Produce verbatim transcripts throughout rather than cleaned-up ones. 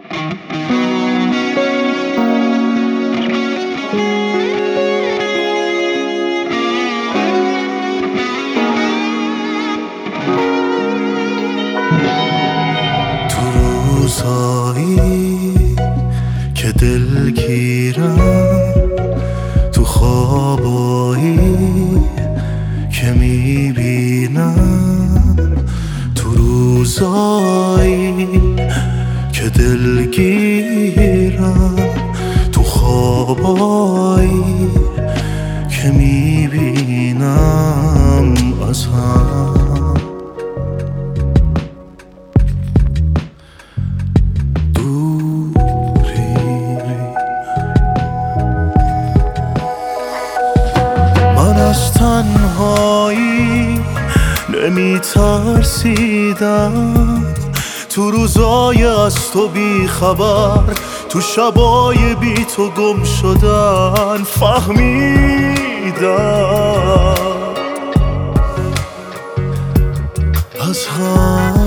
روزایی که دلگیرم، تو خوابایی که میبینم، تو روزایی که دلگیرم، تو خوابایی که میبینم از هم. از تنهایی نمی ترسیدم، تو روزای از تو بی خبر، تو شبای بی تو گم شدن فهمیدم از هم.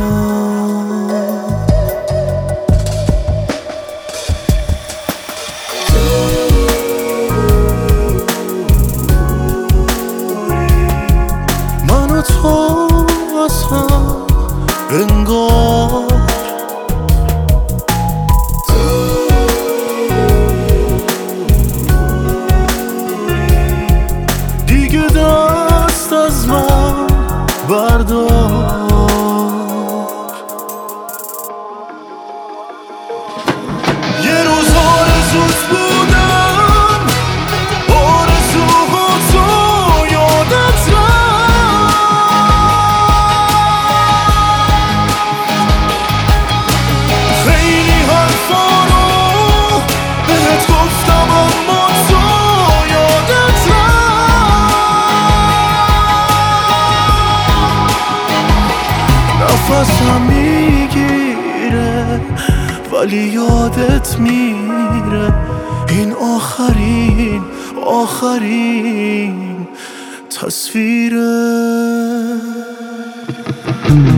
تو از هم انگار دیگه دست از من بردار. یه روز آرزوت بودم، آرزوها تو یادت گفتم اما تو یادت نفسم میگیره ولی یادت میره، این آخرین آخرین تصویره.